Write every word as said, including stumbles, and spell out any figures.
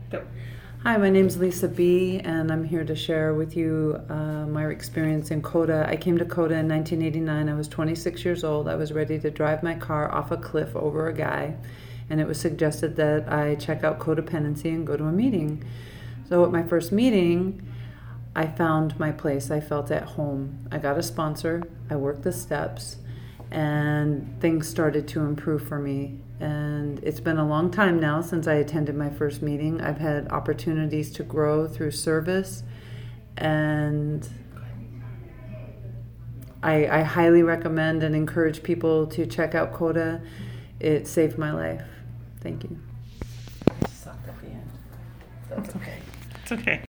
Go. Hi, my name's Lisa B., and I'm here to share with you uh, my experience in CODA. I came to CODA in nineteen eighty-nine. I was twenty-six years old. I was ready to drive my car off a cliff over a guy, and it was suggested that I check out codependency and go to a meeting. So at my first meeting, I found my place. I felt at home. I got a sponsor. I worked the steps, and things started to improve for me. And it's been a long time now since I attended my first meeting. I've had opportunities to grow through service, and I, I highly recommend and encourage people to check out CODA. It saved my life. Thank you. I sucked at the end. That's okay. It's okay.